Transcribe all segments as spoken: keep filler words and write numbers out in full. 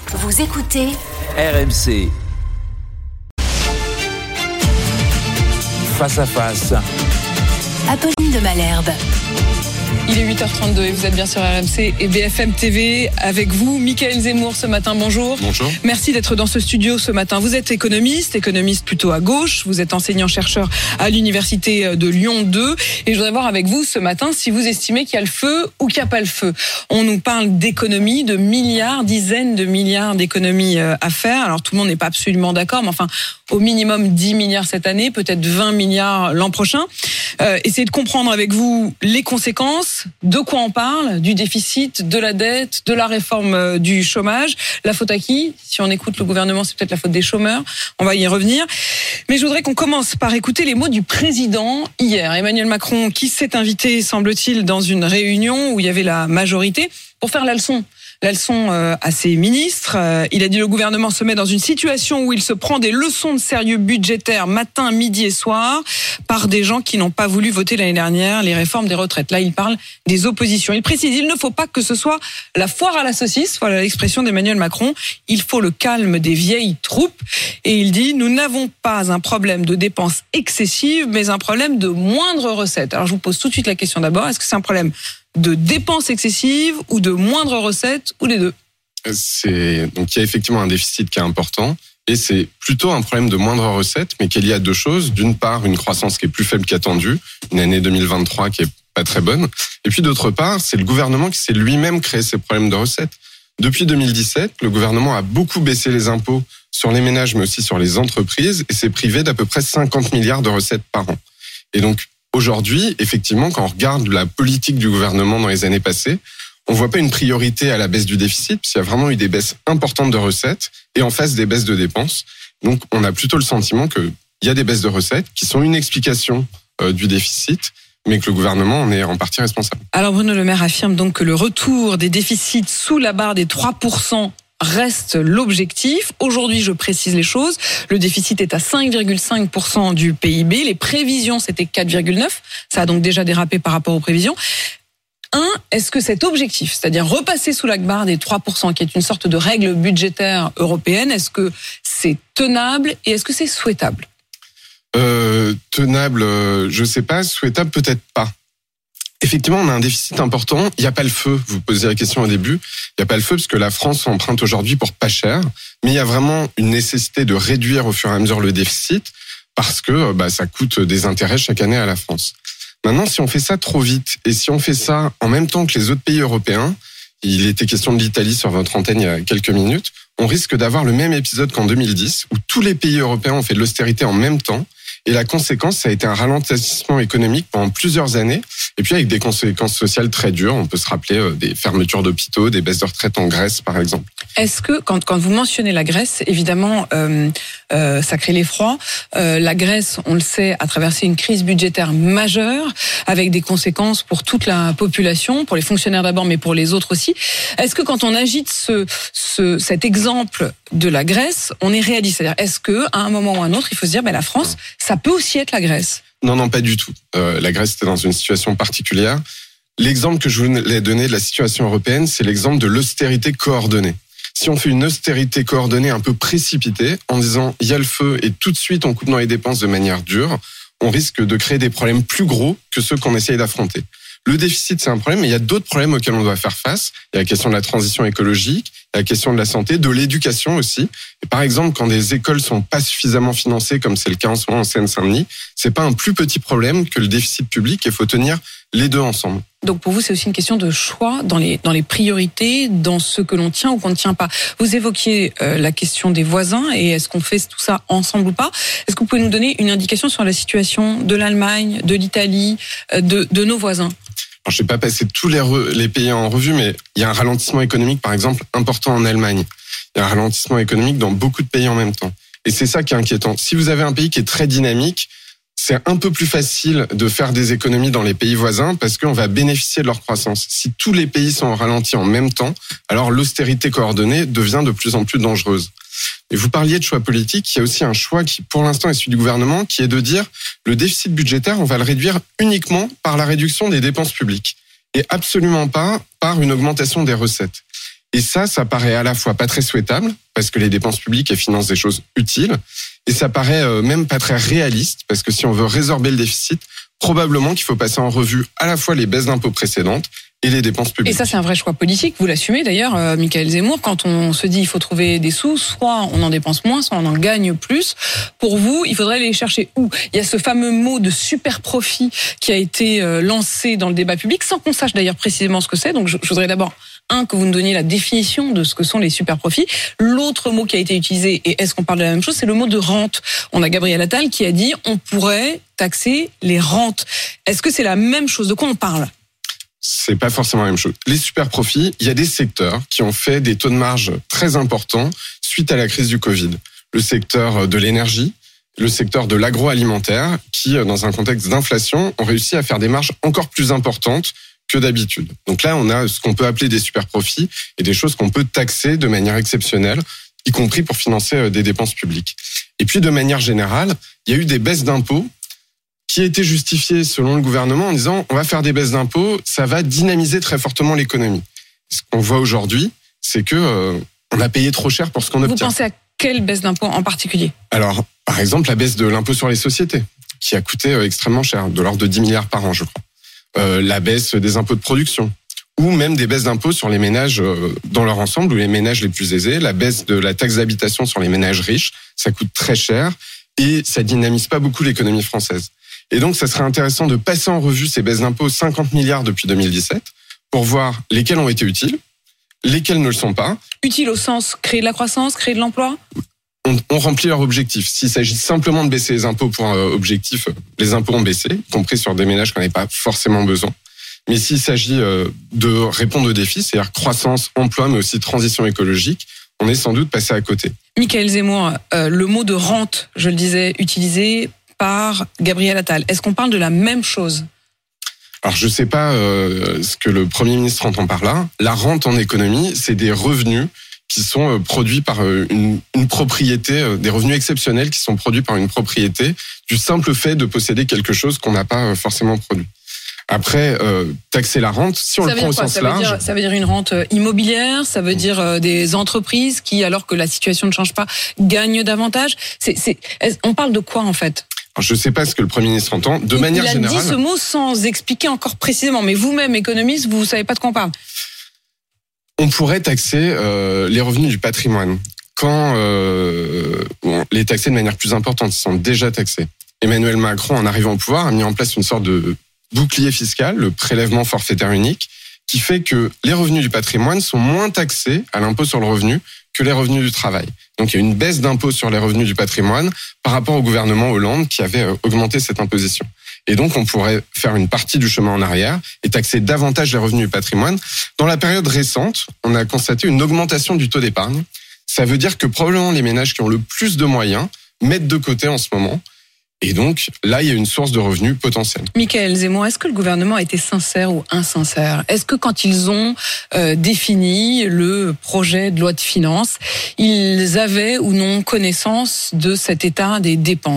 Vous écoutez R M C. Face à face. Apolline de Malherbe. Il est huit heures trente-deux et vous êtes bien sur R M C et B F M T V avec vous, Mickaël Zemmour ce matin, bonjour. Bonjour. Merci d'être dans ce studio ce matin. Vous êtes économiste, économiste plutôt à gauche, vous êtes enseignant-chercheur à l'université de Lyon deux et je voudrais voir avec vous ce matin si vous estimez qu'il y a le feu ou qu'il n'y a pas le feu. On nous parle d'économies, de milliards, dizaines de milliards d'économies à faire. Alors tout le monde n'est pas absolument d'accord, mais enfin au minimum dix milliards cette année, peut-être vingt milliards l'an prochain. Euh, essayez de comprendre avec vous les conséquences, de quoi on parle, du déficit, de la dette, de la réforme du chômage. La faute à qui ? Si on écoute le gouvernement, c'est peut-être la faute des chômeurs. On va y revenir. Mais je voudrais qu'on commence par écouter les mots du président hier. Emmanuel Macron, qui s'est invité, semble-t-il, dans une réunion où il y avait la majorité, pour faire la leçon. La leçon euh, à ses ministres. Euh, il a dit le gouvernement se met dans une situation où il se prend des leçons de sérieux budgétaire matin, midi et soir par des gens qui n'ont pas voulu voter l'année dernière les réformes des retraites. Là, il parle des oppositions. Il précise, il ne faut pas que ce soit la foire à la saucisse, voilà l'expression d'Emmanuel Macron. Il faut le calme des vieilles troupes. Et il dit, nous n'avons pas un problème de dépenses excessives, mais un problème de moindres recettes. Alors, je vous pose tout de suite la question d'abord. Est-ce que c'est un problème de dépenses excessives ou de moindres recettes, ou les deux? C'est... Donc, il y a effectivement un déficit qui est important et c'est plutôt un problème de moindres recettes, mais qu'il y a deux choses. D'une part, une croissance qui est plus faible qu'attendue, une année deux mille vingt-trois qui est pas très bonne. Et puis d'autre part, c'est le gouvernement qui s'est lui-même créé ces problèmes de recettes. Depuis deux mille dix-sept, le gouvernement a beaucoup baissé les impôts sur les ménages, mais aussi sur les entreprises, et s'est privé d'à peu près cinquante milliards de recettes par an. Et donc, aujourd'hui, effectivement, quand on regarde la politique du gouvernement dans les années passées, on voit pas une priorité à la baisse du déficit, puisqu'il y a vraiment eu des baisses importantes de recettes et en face des baisses de dépenses. Donc, on a plutôt le sentiment qu'il y a des baisses de recettes qui sont une explication euh, du déficit, mais que le gouvernement en est en partie responsable. Alors, Bruno Le Maire affirme donc que le retour des déficits sous la barre des trois pour cent reste l'objectif. Aujourd'hui, je précise les choses. Le déficit est à cinq virgule cinq pour cent du P I B. Les prévisions, c'était quatre virgule neuf. Ça a donc déjà dérapé par rapport aux prévisions. Un, est-ce que cet objectif, c'est-à-dire repasser sous la barre des trois pour cent, qui est une sorte de règle budgétaire européenne, est-ce que c'est tenable et est-ce que c'est souhaitable ? euh, Tenable, euh, je sais pas. Souhaitable, peut-être pas. Effectivement, on a un déficit important. Il n'y a pas le feu. Vous posiez la question au début. Il n'y a pas le feu parce que la France emprunte aujourd'hui pour pas cher. Mais il y a vraiment une nécessité de réduire au fur et à mesure le déficit parce que bah, ça coûte des intérêts chaque année à la France. Maintenant, si on fait ça trop vite et si on fait ça en même temps que les autres pays européens, il était question de l'Italie sur votre antenne il y a quelques minutes, on risque d'avoir le même épisode qu'en deux mille dix où tous les pays européens ont fait de l'austérité en même temps. Et la conséquence, ça a été un ralentissement économique pendant plusieurs années. Et puis avec des conséquences sociales très dures. On peut se rappeler des fermetures d'hôpitaux, des baisses de retraite en Grèce, par exemple. Est-ce que, quand, quand vous mentionnez la Grèce, évidemment, euh, euh, ça crée l'effroi. Euh, la Grèce, on le sait, a traversé une crise budgétaire majeure avec des conséquences pour toute la population, pour les fonctionnaires d'abord, mais pour les autres aussi. Est-ce que quand on agite ce, ce, cet exemple de la Grèce, on est réaliste ? C'est-à-dire, est-ce que à un moment ou à un autre, il faut se dire, ben la France, ça peut aussi être la Grèce ? Non, non, pas du tout. Euh, la Grèce était dans une situation particulière. L'exemple que je voulais donner de la situation européenne, c'est l'exemple de l'austérité coordonnée. Si on fait une austérité coordonnée un peu précipitée, en disant il y a le feu et tout de suite on coupe dans les dépenses de manière dure, on risque de créer des problèmes plus gros que ceux qu'on essaye d'affronter. Le déficit, c'est un problème, mais il y a d'autres problèmes auxquels on doit faire face. Il y a la question de la transition écologique, il y a la question de la santé, de l'éducation aussi. Et par exemple, quand des écoles sont pas suffisamment financées, comme c'est le cas en ce moment en Seine-Saint-Denis, c'est pas un plus petit problème que le déficit public, et il faut tenir les deux ensemble. Donc pour vous, c'est aussi une question de choix dans les dans les priorités, dans ce que l'on tient ou qu'on ne tient pas. Vous évoquiez euh, la question des voisins et est-ce qu'on fait tout ça ensemble ou pas ? Est-ce que vous pouvez nous donner une indication sur la situation de l'Allemagne, de l'Italie, euh, de de nos voisins ? Alors, je ne vais pas passer tous les, re, les pays en revue, mais il y a un ralentissement économique, par exemple, important en Allemagne. Il y a un ralentissement économique dans beaucoup de pays en même temps. Et c'est ça qui est inquiétant. Si vous avez un pays qui est très dynamique, c'est un peu plus facile de faire des économies dans les pays voisins parce qu'on va bénéficier de leur croissance. Si tous les pays sont ralentis en même temps, alors l'austérité coordonnée devient de plus en plus dangereuse. Et vous parliez de choix politique, il y a aussi un choix qui, pour l'instant, est celui du gouvernement, qui est de dire le déficit budgétaire, on va le réduire uniquement par la réduction des dépenses publiques et absolument pas par une augmentation des recettes. Et ça, ça paraît à la fois pas très souhaitable, parce que les dépenses publiques, elles financent des choses utiles, et ça paraît euh, même pas très réaliste, parce que si on veut résorber le déficit, probablement qu'il faut passer en revue à la fois les baisses d'impôts précédentes et les dépenses publiques. Et ça, c'est un vrai choix politique. Vous l'assumez d'ailleurs, euh, Michaël Zemmour. Quand on se dit il faut trouver des sous, soit on en dépense moins, soit on en gagne plus. Pour vous, il faudrait les chercher où ? Il y a ce fameux mot de super profit qui a été euh, lancé dans le débat public, sans qu'on sache d'ailleurs précisément ce que c'est. Donc, je, je voudrais d'abord, un, que vous nous donniez la définition de ce que sont les super profits. L'autre mot qui a été utilisé, et est-ce qu'on parle de la même chose, c'est le mot de rente. On a Gabriel Attal qui a dit on pourrait taxer les rentes. Est-ce que c'est la même chose ? De quoi on parle ? C'est pas forcément la même chose. Les super profits, il y a des secteurs qui ont fait des taux de marge très importants suite à la crise du Covid. Le secteur de l'énergie, le secteur de l'agroalimentaire, qui, dans un contexte d'inflation, ont réussi à faire des marges encore plus importantes que d'habitude. Donc là, on a ce qu'on peut appeler des super profits et des choses qu'on peut taxer de manière exceptionnelle, y compris pour financer des dépenses publiques. Et puis, de manière générale, il y a eu des baisses d'impôts qui étaient justifiées selon le gouvernement en disant on va faire des baisses d'impôts, ça va dynamiser très fortement l'économie. Ce qu'on voit aujourd'hui, c'est que euh, on a payé trop cher pour ce qu'on obtient. Vous pensez à quelle baisse d'impôts en particulier ? Alors, par exemple, la baisse de l'impôt sur les sociétés, qui a coûté euh, extrêmement cher, de l'ordre de dix milliards par an, je crois. Euh, la baisse des impôts de production, ou même des baisses d'impôts sur les ménages euh, dans leur ensemble, ou les ménages les plus aisés. La baisse de la taxe d'habitation sur les ménages riches, ça coûte très cher et ça dynamise pas beaucoup l'économie française. Et donc, ça serait intéressant de passer en revue ces baisses d'impôts, cinquante milliards depuis deux mille dix-sept, pour voir lesquelles ont été utiles, lesquelles ne le sont pas. Utiles au sens créer de la croissance, créer de l'emploi ? On, on remplit leur objectif. S'il s'agit simplement de baisser les impôts pour un objectif, les impôts ont baissé, y compris sur des ménages qui n'en avaient pas forcément besoin. Mais s'il s'agit de répondre aux défis, c'est-à-dire croissance, emploi, mais aussi transition écologique, on est sans doute passé à côté. Michaël Zemmour, euh, le mot de rente, je le disais, utilisé par Gabriel Attal. Est-ce qu'on parle de la même chose ? Alors, je ne sais pas euh, ce que le Premier ministre entend par là. La rente en économie, c'est des revenus qui sont euh, produits par euh, une, une propriété, euh, des revenus exceptionnels qui sont produits par une propriété du simple fait de posséder quelque chose qu'on n'a pas euh, forcément produit. Après, euh, taxer la rente, si on ça le prend au quoi sens ça large... Veut dire, ça veut dire une rente immobilière, ça veut dire euh, des entreprises qui, alors que la situation ne change pas, gagnent davantage. C'est, c'est, on parle de quoi en fait ? Alors, je ne sais pas ce que le Premier ministre entend. De il, manière il a générale... dit ce mot sans expliquer encore précisément, mais vous-même, économiste, vous ne savez pas de quoi on parle. On pourrait taxer euh, les revenus du patrimoine. Quand euh, on les taxer de manière plus importante, ils sont déjà taxés. Emmanuel Macron, en arrivant au pouvoir, a mis en place une sorte de bouclier fiscal, le prélèvement forfaitaire unique, qui fait que les revenus du patrimoine sont moins taxés à l'impôt sur le revenu que les revenus du travail. Donc il y a une baisse d'impôt sur les revenus du patrimoine par rapport au gouvernement Hollande qui avait augmenté cette imposition. Et donc on pourrait faire une partie du chemin en arrière et taxer davantage les revenus du patrimoine. Dans la période récente, on a constaté une augmentation du taux d'épargne. Ça veut dire que probablement les ménages qui ont le plus de moyens mettent de côté en ce moment. Et donc, là, il y a une source de revenus potentielle. Michaël Zemmour, est-ce que le gouvernement a été sincère ou insincère ? Est-ce que quand ils ont euh, défini le projet de loi de finances, ils avaient ou non connaissance de cet état des dépenses ?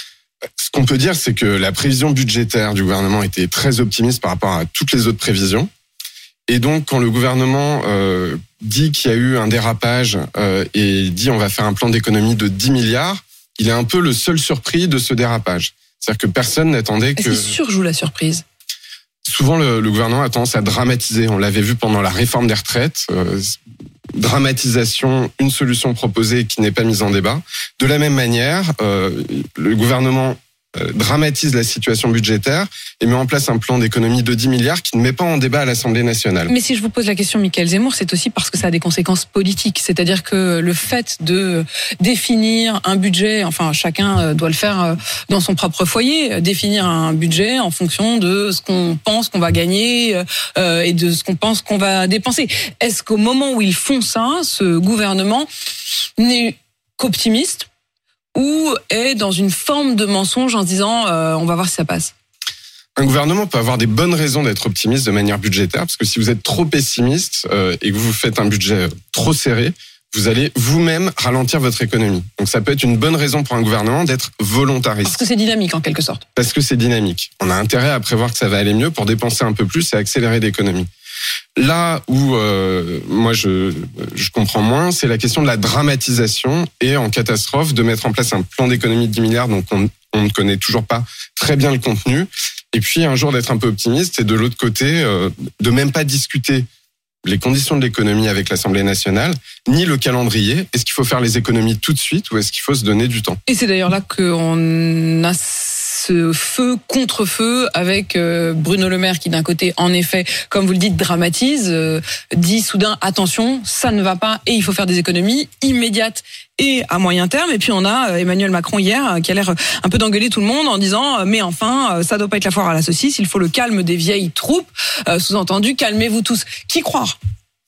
Ce qu'on peut dire, c'est que la prévision budgétaire du gouvernement était très optimiste par rapport à toutes les autres prévisions. Et donc, quand le gouvernement euh, dit qu'il y a eu un dérapage euh, et dit on va faire un plan d'économie de dix milliards, il est un peu le seul surpris de ce dérapage. C'est-à-dire que personne n'attendait que... Est-ce qu'il surjoue la surprise ? Souvent, le, le gouvernement a tendance à dramatiser. On l'avait vu pendant la réforme des retraites. Euh, dramatisation, une solution proposée qui n'est pas mise en débat. De la même manière, euh, le gouvernement euh, dramatise la situation budgétaire et met en place un plan d'économie de dix milliards qui ne met pas en débat à l'Assemblée nationale. Mais si je vous pose la question, Michaël Zemmour, c'est aussi parce que ça a des conséquences politiques. C'est-à-dire que le fait de définir un budget, enfin chacun doit le faire dans son propre foyer, définir un budget en fonction de ce qu'on pense qu'on va gagner euh, et de ce qu'on pense qu'on va dépenser. Est-ce qu'au moment où ils font ça, ce gouvernement n'est qu'optimiste ou est dans une forme de mensonge en se disant euh, on va voir si ça passe ? Un gouvernement peut avoir des bonnes raisons d'être optimiste de manière budgétaire, parce que si vous êtes trop pessimiste euh, et que vous faites un budget trop serré, vous allez vous-même ralentir votre économie. Donc ça peut être une bonne raison pour un gouvernement d'être volontariste. Parce que c'est dynamique en quelque sorte. Parce que c'est dynamique. On a intérêt à prévoir que ça va aller mieux pour dépenser un peu plus et accélérer l'économie. Là où euh, moi je, je comprends moins, c'est la question de la dramatisation et en catastrophe de mettre en place un plan d'économie de dix milliards, donc on, on ne connaît toujours pas très bien le contenu. Et puis un jour d'être un peu optimiste et de l'autre côté, euh, de même pas discuter les conditions de l'économie avec l'Assemblée nationale, ni le calendrier. Est-ce qu'il faut faire les économies tout de suite ou est-ce qu'il faut se donner du temps ? Et c'est d'ailleurs là qu'on a ce feu contre feu avec Bruno Le Maire qui d'un côté, en effet, comme vous le dites, dramatise, euh, dit soudain attention, ça ne va pas et il faut faire des économies immédiates et à moyen terme. Et puis on a Emmanuel Macron hier qui a l'air un peu d'engueuler tout le monde en disant mais enfin ça doit pas être la foire à la saucisse, il faut le calme des vieilles troupes. Euh, sous-entendu calmez-vous tous. Qui croire ?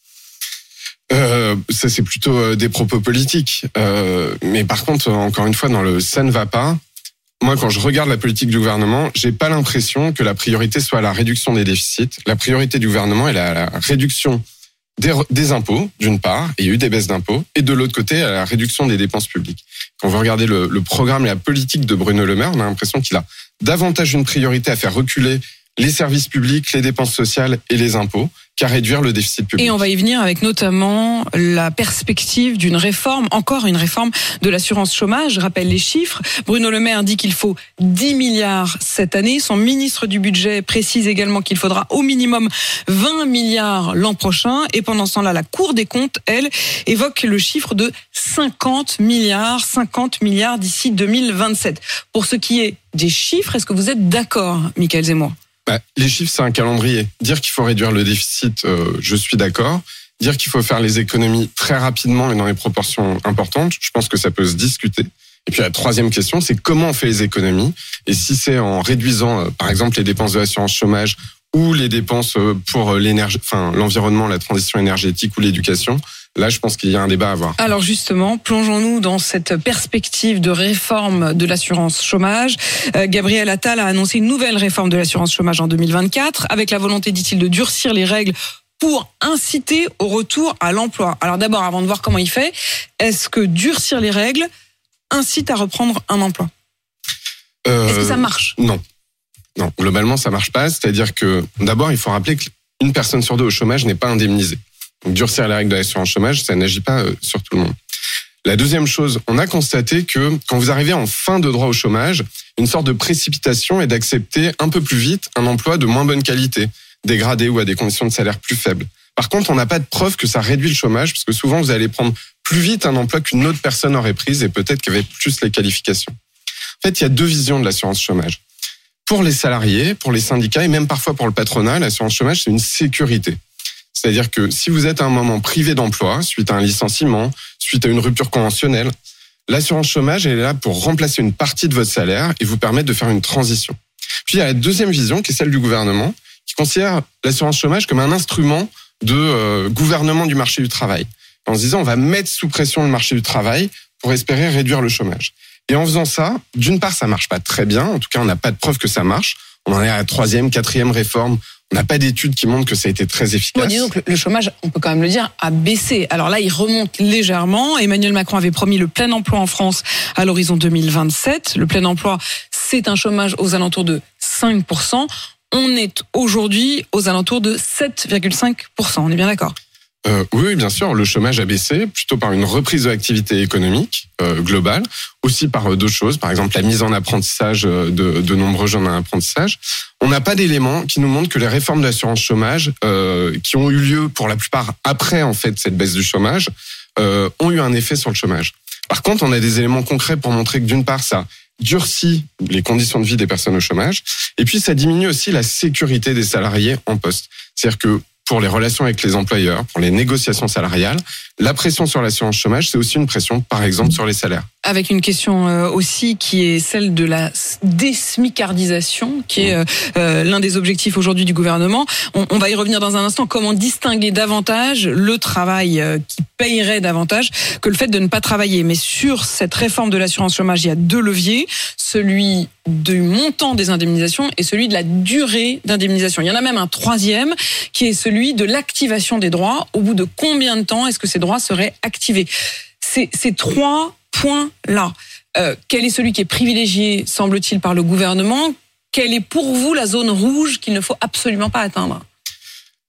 Euh, ça c'est plutôt des propos politiques. Euh, mais par contre, encore une fois, dans le ça ne va pas. Moi, quand je regarde la politique du gouvernement, j'ai pas l'impression que la priorité soit la réduction des déficits. La priorité du gouvernement est la, la réduction des, des impôts, d'une part, et il y a eu des baisses d'impôts, et de l'autre côté, la réduction des dépenses publiques. Quand vous regardez le, le programme et la politique de Bruno Le Maire, on a l'impression qu'il a davantage une priorité à faire reculer les services publics, les dépenses sociales et les impôts, qu'à réduire le déficit public. Et on va y venir avec notamment la perspective d'une réforme, encore une réforme de l'assurance chômage. Je rappelle les chiffres. Bruno Le Maire dit qu'il faut dix milliards cette année. Son ministre du budget précise également qu'il faudra au minimum vingt milliards l'an prochain. Et pendant ce temps-là, la Cour des comptes, elle, évoque le chiffre de cinquante milliards, cinquante milliards d'ici deux mille vingt-sept. Pour ce qui est des chiffres, est-ce que vous êtes d'accord, Mickaël Zemmour ? Bah, les chiffres, c'est un calendrier. Dire qu'il faut réduire le déficit, euh, je suis d'accord. Dire qu'il faut faire les économies très rapidement et dans des proportions importantes, je pense que ça peut se discuter. Et puis la troisième question, c'est comment on fait les économies. Et si c'est en réduisant, euh, par exemple, les dépenses de l'assurance chômage ou les dépenses pour l'énergie, enfin l'environnement, la transition énergétique ou l'éducation. Là, je pense qu'il y a un débat à avoir. Alors justement, plongeons-nous dans cette perspective de réforme de l'assurance chômage. Euh, Gabriel Attal a annoncé une nouvelle réforme de l'assurance chômage en deux mille vingt-quatre, avec la volonté, dit-il, de durcir les règles pour inciter au retour à l'emploi. Alors d'abord, avant de voir comment il fait, est-ce que durcir les règles incite à reprendre un emploi ? euh, Est-ce que ça marche ? Non. Non, globalement, ça marche pas. C'est-à-dire que, d'abord, il faut rappeler qu'une personne sur deux au chômage n'est pas indemnisée. Donc, durcir les règles de l'assurance chômage, ça n'agit pas sur tout le monde. La deuxième chose, on a constaté que quand vous arrivez en fin de droit au chômage, une sorte de précipitation est d'accepter un peu plus vite un emploi de moins bonne qualité, dégradé ou à des conditions de salaire plus faibles. Par contre, on n'a pas de preuve que ça réduit le chômage, parce que souvent, vous allez prendre plus vite un emploi qu'une autre personne aurait prise et peut-être qu'il y avait plus les qualifications. En fait, il y a deux visions de l'assurance chômage. Pour les salariés, pour les syndicats et même parfois pour le patronat, l'assurance chômage, c'est une sécurité. C'est-à-dire que si vous êtes à un moment privé d'emploi, suite à un licenciement, suite à une rupture conventionnelle, l'assurance chômage elle est là pour remplacer une partie de votre salaire et vous permettre de faire une transition. Puis il y a la deuxième vision qui est celle du gouvernement, qui considère l'assurance chômage comme un instrument de euh, gouvernement du marché du travail. En se disant, on va mettre sous pression le marché du travail pour espérer réduire le chômage. Et en faisant ça, d'une part, ça marche pas très bien. En tout cas, on n'a pas de preuve que ça marche. On en est à la troisième, quatrième réforme. On n'a pas d'études qui montrent que ça a été très efficace. Bon, disons que le chômage, on peut quand même le dire, a baissé. Alors là, il remonte légèrement. Emmanuel Macron avait promis le plein emploi en France à l'horizon deux mille vingt-sept. Le plein emploi, c'est un chômage aux alentours de cinq pour cent. On est aujourd'hui aux alentours de sept virgule cinq pour cent. On est bien d'accord ? Euh, oui, bien sûr, le chômage a baissé, plutôt par une reprise de l'activité économique euh, globale, aussi par euh, d'autres choses, par exemple la mise en apprentissage de, de nombreux jeunes en apprentissage. On n'a pas d'éléments qui nous montrent que les réformes de l'assurance chômage, euh, qui ont eu lieu pour la plupart après en fait cette baisse du chômage, euh, ont eu un effet sur le chômage. Par contre, on a des éléments concrets pour montrer que d'une part, ça durcit les conditions de vie des personnes au chômage, et puis ça diminue aussi la sécurité des salariés en poste. C'est-à-dire que pour les relations avec les employeurs, pour les négociations salariales, la pression sur l'assurance chômage, c'est aussi une pression, par exemple, sur les salaires. Avec une question euh, aussi qui est celle de la désmicardisation, qui est euh, euh, l'un des objectifs aujourd'hui du gouvernement. On, on va y revenir dans un instant. Comment distinguer davantage le travail euh, qui payerait davantage que le fait de ne pas travailler. Mais sur cette réforme de l'assurance chômage, il y a deux leviers. Celui du montant des indemnisations et celui de la durée d'indemnisation. Il y en a même un troisième qui est celui de l'activation des droits. Au bout de combien de temps est-ce que ces droits seraient activés ? Ces, ces trois points-là, euh, quel est celui qui est privilégié, semble-t-il, par le gouvernement ? Quelle est pour vous la zone rouge qu'il ne faut absolument pas atteindre ?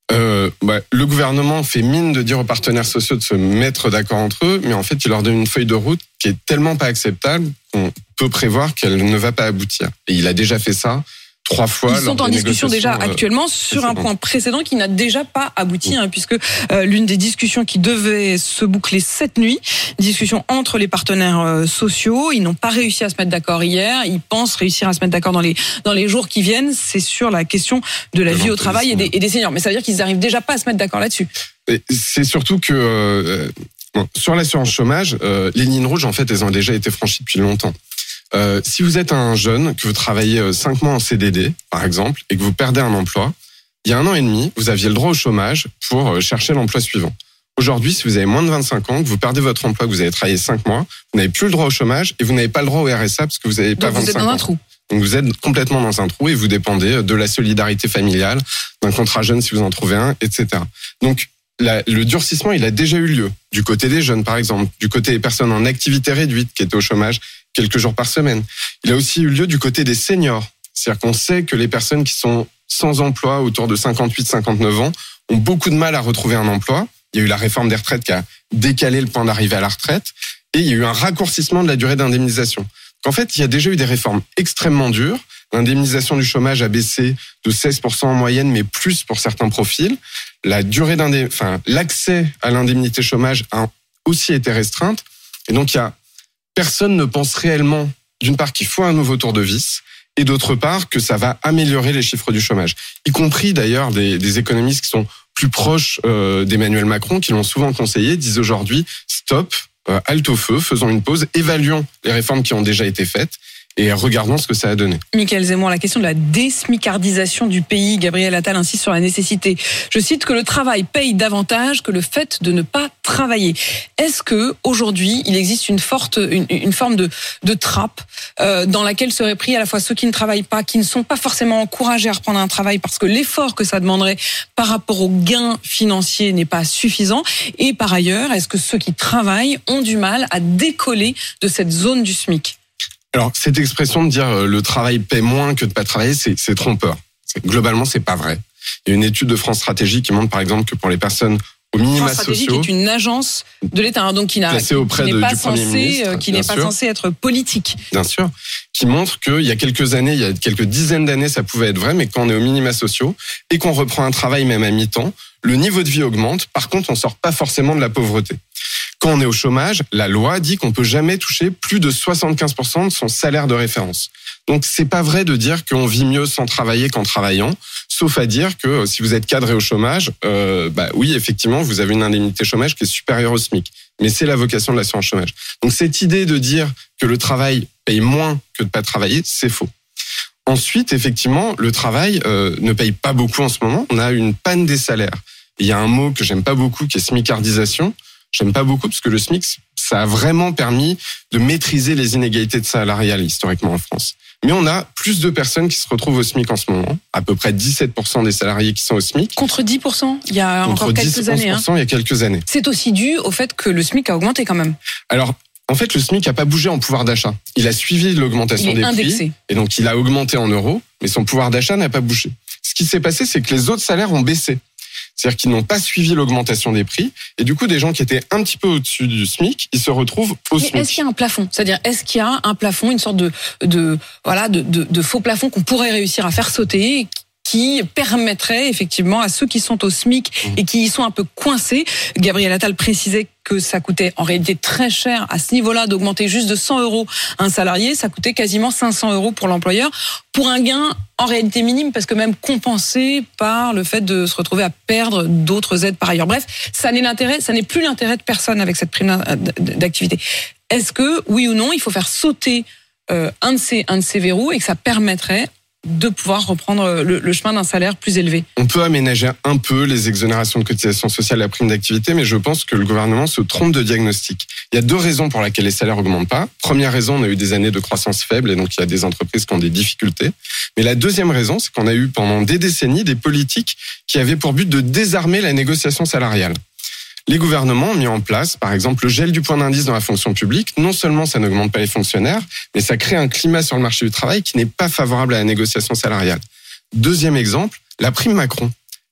Euh, bah, le gouvernement fait mine de dire aux partenaires sociaux de se mettre d'accord entre eux, mais en fait, il leur donne une feuille de route qui est tellement pas acceptable qu'on peut prévoir qu'elle ne va pas aboutir. Et il a déjà fait ça trois fois. Ils sont en discussion déjà actuellement sur un point précédent qui n'a déjà pas abouti, hein, puisque euh, l'une des discussions qui devait se boucler cette nuit, discussion entre les partenaires euh, sociaux, ils n'ont pas réussi à se mettre d'accord hier, ils pensent réussir à se mettre d'accord dans les dans les jours qui viennent, c'est sur la question de la vie au travail et des, et des seniors. Mais ça veut dire qu'ils n'arrivent déjà pas à se mettre d'accord là-dessus. Et c'est surtout que euh, bon, sur l'assurance chômage, euh, les lignes rouges, en fait, elles ont déjà été franchies depuis longtemps. Euh, si vous êtes un jeune, que vous travaillez cinq mois en C D D, par exemple, et que vous perdez un emploi, il y a un an et demi, vous aviez le droit au chômage pour chercher l'emploi suivant. Aujourd'hui, si vous avez moins de vingt-cinq ans, que vous perdez votre emploi, que vous avez travaillé cinq mois, vous n'avez plus le droit au chômage et vous n'avez pas le droit au R S A parce que vous n'avez pas vingt-cinq ans. Donc vous êtes dans un trou. Donc vous êtes complètement dans un trou et vous dépendez de la solidarité familiale, d'un contrat jeune si vous en trouvez un, et cetera. Donc la, le durcissement, il a déjà eu lieu du côté des jeunes, par exemple, du côté des personnes en activité réduite qui étaient au chômage quelques jours par semaine. Il a aussi eu lieu du côté des seniors. C'est-à-dire qu'on sait que les personnes qui sont sans emploi, autour de cinquante-huit cinquante-neuf ans, ont beaucoup de mal à retrouver un emploi. Il y a eu la réforme des retraites qui a décalé le point d'arrivée à la retraite. Et il y a eu un raccourcissement de la durée d'indemnisation. En fait, il y a déjà eu des réformes extrêmement dures. L'indemnisation du chômage a baissé de seize pour cent en moyenne, mais plus pour certains profils. La durée d'indem... enfin, l'accès à l'indemnité chômage a aussi été restreinte. Et donc, il y a personne ne pense réellement, d'une part, qu'il faut un nouveau tour de vis, et d'autre part, que ça va améliorer les chiffres du chômage. Y compris, d'ailleurs, des, des économistes qui sont plus proches euh, d'Emmanuel Macron, qui l'ont souvent conseillé, disent aujourd'hui, stop, euh, halte au feu, faisons une pause, évaluons les réformes qui ont déjà été faites, et regardons ce que ça a donné. Michaël Zemmour, la question de la désmicardisation du pays, Gabriel Attal insiste sur la nécessité, je cite, que le travail paye davantage que le fait de ne pas travailler. Est-ce que aujourd'hui il existe une forte, une, une forme de, de trappe euh, dans laquelle seraient pris à la fois ceux qui ne travaillent pas, qui ne sont pas forcément encouragés à reprendre un travail parce que l'effort que ça demanderait par rapport aux gains financiers n'est pas suffisant, et par ailleurs, est-ce que ceux qui travaillent ont du mal à décoller de cette zone du SMIC ? Alors, cette expression de dire euh, le travail paie moins que de pas travailler, c'est, c'est trompeur. C'est, globalement, c'est pas vrai. Il y a une étude de France Stratégie qui montre, par exemple, que pour les personnes au minima France Stratégie, sociaux, qui est une agence de l'État, hein, donc qui, n'a, qui, auprès qui n'est de, pas du censé, ministre, qui n'est pas sûr. censé être politique. Bien sûr, qui montre qu'il y a quelques années, il y a quelques dizaines d'années, ça pouvait être vrai, mais quand on est au minima sociaux et qu'on reprend un travail même à mi-temps, le niveau de vie augmente. Par contre, on sort pas forcément de la pauvreté. Quand on est au chômage, la loi dit qu'on peut jamais toucher plus de soixante-quinze pour cent de son salaire de référence. Donc, c'est pas vrai de dire qu'on vit mieux sans travailler qu'en travaillant, sauf à dire que si vous êtes cadré au chômage, euh, bah oui, effectivement, vous avez une indemnité chômage qui est supérieure au SMIC. Mais c'est la vocation de l'assurance chômage. Donc, cette idée de dire que le travail paye moins que de pas travailler, c'est faux. Ensuite, effectivement, le travail euh, ne paye pas beaucoup en ce moment. On a une panne des salaires. Il y a un mot que j'aime pas beaucoup qui est smicardisation. J'aime pas beaucoup parce que le SMIC, ça a vraiment permis de maîtriser les inégalités de salariales historiquement en France. Mais on a plus de personnes qui se retrouvent au SMIC en ce moment, à peu près dix-sept pour cent des salariés qui sont au SMIC. Contre dix pour cent il y a Contre encore quelques dix, années. onze pour cent, hein. Il y a quelques années. C'est aussi dû au fait que le SMIC a augmenté quand même. Alors, en fait, le SMIC n'a pas bougé en pouvoir d'achat. Il a suivi l'augmentation il est des indexé. prix. Et donc, il a augmenté en euros, mais son pouvoir d'achat n'a pas bougé. Ce qui s'est passé, c'est que les autres salaires ont baissé. C'est-à-dire qu'ils n'ont pas suivi l'augmentation des prix. Et du coup, des gens qui étaient un petit peu au-dessus du SMIC, ils se retrouvent au Mais SMIC. est-ce qu'il y a un plafond ? C'est-à-dire, est-ce qu'il y a un plafond, une sorte de, de, voilà, de, de, de faux plafond qu'on pourrait réussir à faire sauter, qui permettrait effectivement à ceux qui sont au SMIC et qui y sont un peu coincés. Gabriel Attal précisait que ça coûtait en réalité très cher à ce niveau-là d'augmenter juste de cent euros un salarié. Ça coûtait quasiment cinq cents euros pour l'employeur, pour un gain en réalité minime, parce que même compensé par le fait de se retrouver à perdre d'autres aides par ailleurs. Bref, ça n'est l'intérêt, ça n'est plus l'intérêt de personne avec cette prime d'activité. Est-ce que, oui ou non, il faut faire sauter euh, un de ces, un de ces verrous et que ça permettrait de pouvoir reprendre le, le chemin d'un salaire plus élevé? On peut aménager un peu les exonérations de cotisations sociales à la prime d'activité, mais je pense que le gouvernement se trompe de diagnostic. Il y a deux raisons pour lesquelles les salaires augmentent pas. Première raison, on a eu des années de croissance faible et donc il y a des entreprises qui ont des difficultés. Mais la deuxième raison, c'est qu'on a eu pendant des décennies des politiques qui avaient pour but de désarmer la négociation salariale. Les gouvernements ont mis en place, par exemple, le gel du point d'indice dans la fonction publique. Non seulement ça n'augmente pas les fonctionnaires, mais ça crée un climat sur le marché du travail qui n'est pas favorable à la négociation salariale. Deuxième exemple, la prime Macron.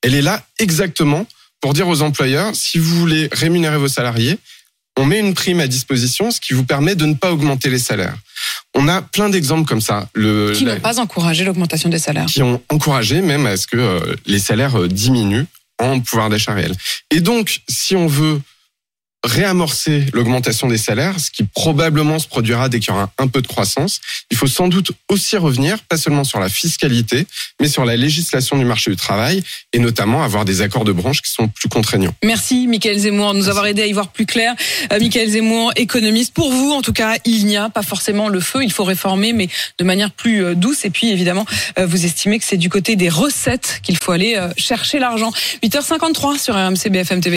elle est là exactement pour dire aux employeurs, si vous voulez rémunérer vos salariés, on met une prime à disposition, ce qui vous permet de ne pas augmenter les salaires. On a plein d'exemples comme ça. Le, qui la, n'ont pas encouragé l'augmentation des salaires. Qui ont encouragé même à ce que euh, les salaires euh, diminuent en pouvoir d'achat réel. Et donc, si on veut réamorcer l'augmentation des salaires, ce qui probablement se produira dès qu'il y aura un peu de croissance, il faut sans doute aussi revenir, pas seulement sur la fiscalité, mais sur la législation du marché du travail, et notamment avoir des accords de branche qui sont plus contraignants. Merci Mickaël Zemmour de nous avoir aidé à y voir plus clair. Euh, Mickaël Zemmour, économiste. Pour vous, en tout cas, il n'y a pas forcément le feu, il faut réformer, mais de manière plus euh, douce. Et puis, évidemment, euh, vous estimez que c'est du côté des recettes qu'il faut aller euh, chercher l'argent. huit heures cinquante-trois sur R M C B F M T V.